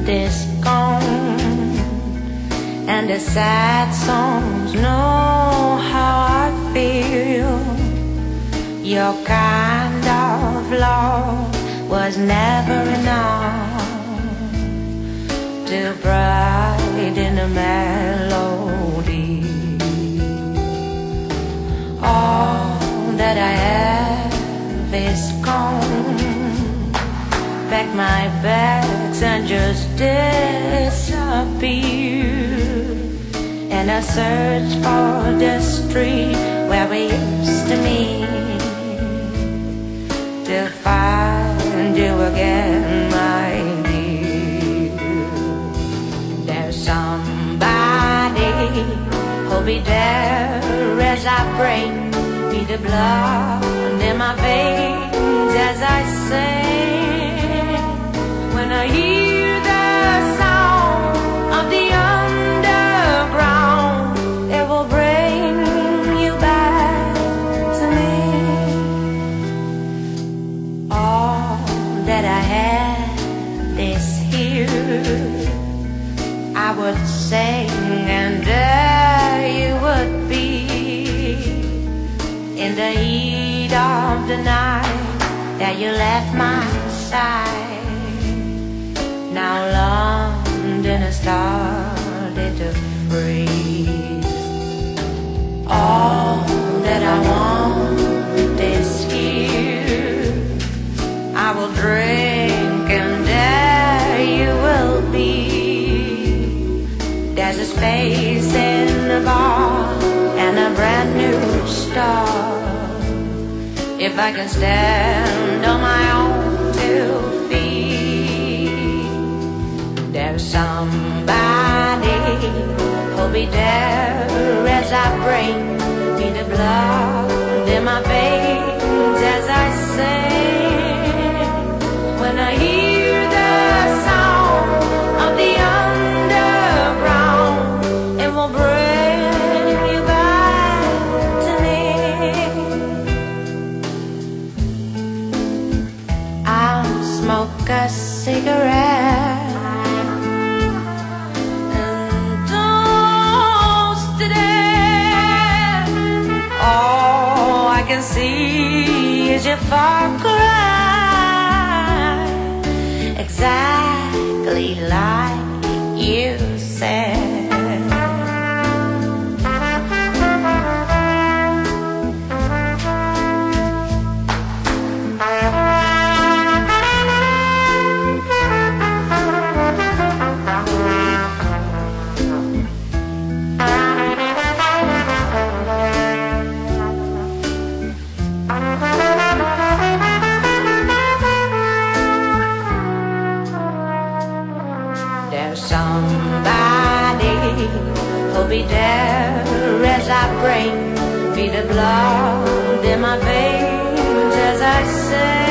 is gone, and the sad songs know how I feel. Your kind of love was never enough to brighten a melody. All that I have is gone. Pack my bags and just disappear, and I search for the street where we used to meet, to find you again, my dear. There's somebody who'll be there as I bring me the blood in my veins as I sing. When I hear the sound of the underground, it will bring you back to me. All that I have is here. I would sing and there you would be, in the heat of the night that you left my side. Now London has started to freeze. All that I want is here. I will drink and there you will be. There's a space in the bar and a brand new start, if I can stand on my own 2 feet. There's somebody who'll be there as I bring me the blood in my veins as I sing. When I hear the sound of the underground, it will bring you back to me. I'll smoke a cigarette can see is your far cry, exactly like you said. Somebody who'll be there as I bring me the blood in my veins as I say.